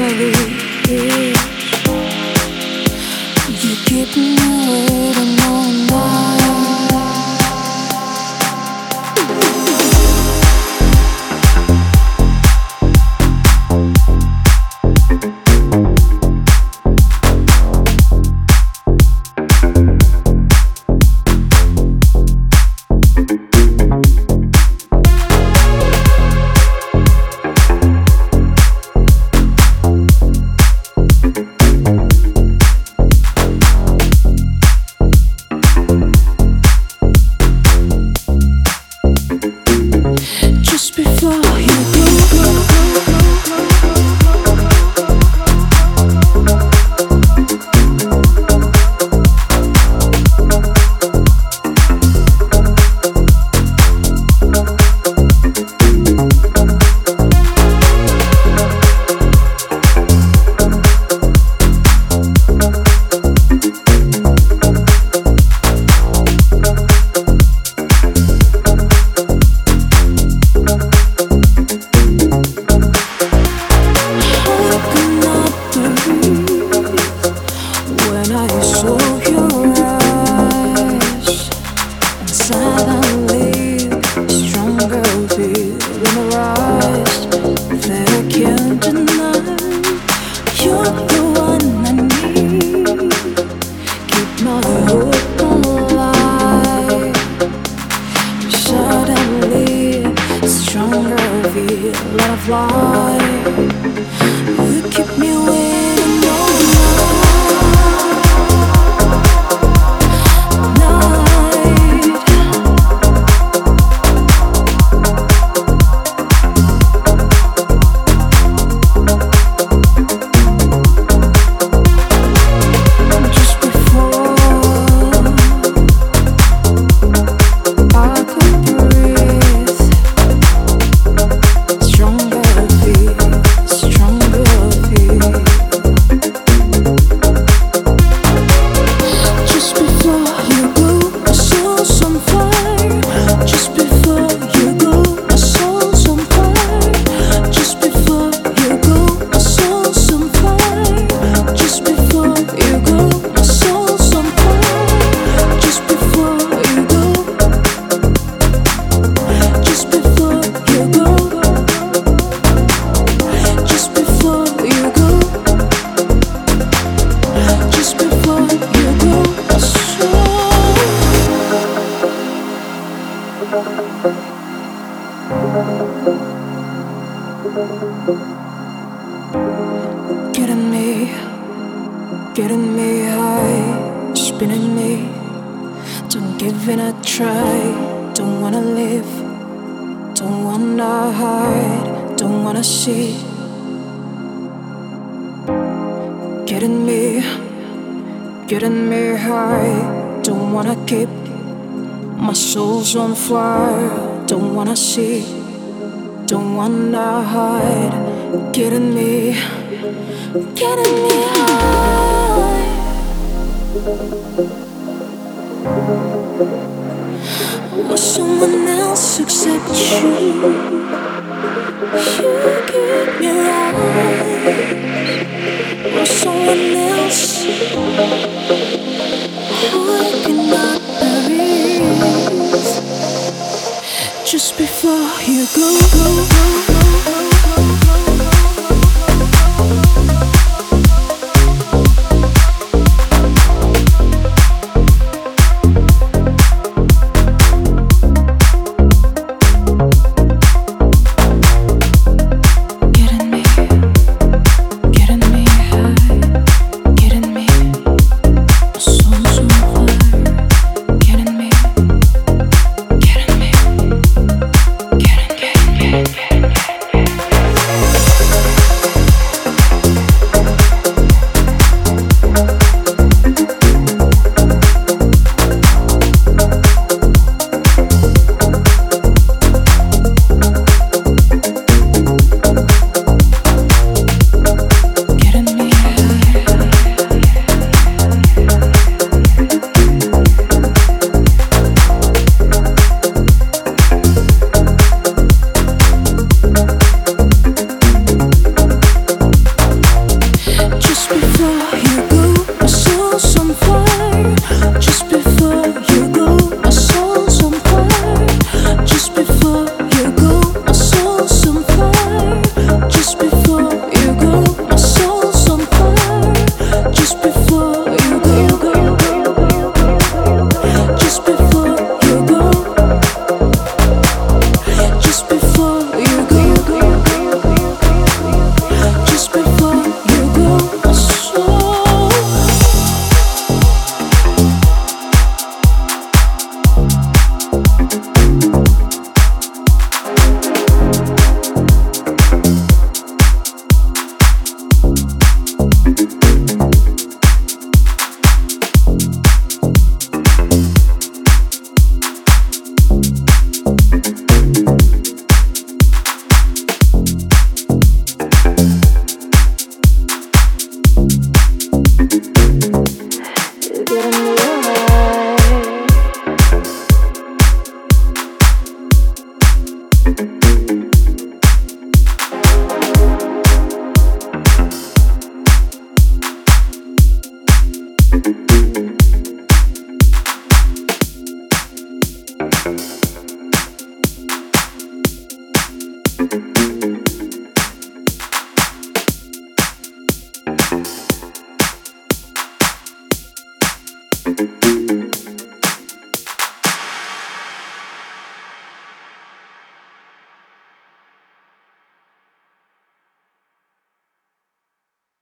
memories. You keep me waiting all night. Just before you when I saw your eyes, and suddenly stronger feeling arise that I can't deny. You're the one I need. Keep my hope alive. Suddenly stronger feeling of life. You keep me waiting all night. Just before I could breathe, stronger feel, stronger feel. Just before you go, my soul's on fire. Just before you go, my soul's on fire. Just before you go, my soul's on fire. Just before you go, my soul's on fire. Just before you go, just before you go, just before you go, just before you go, my soul. Getting me high, spinning me. Don't give in a try. Don't wanna live, don't wanna hide, don't wanna see. Getting me high. Don't wanna keep my soul's on fire. Don't wanna see, don't wanna hide. Getting me high. Will someone else accept you? You keep me right. Will someone else? I cannot breathe. Just before you go.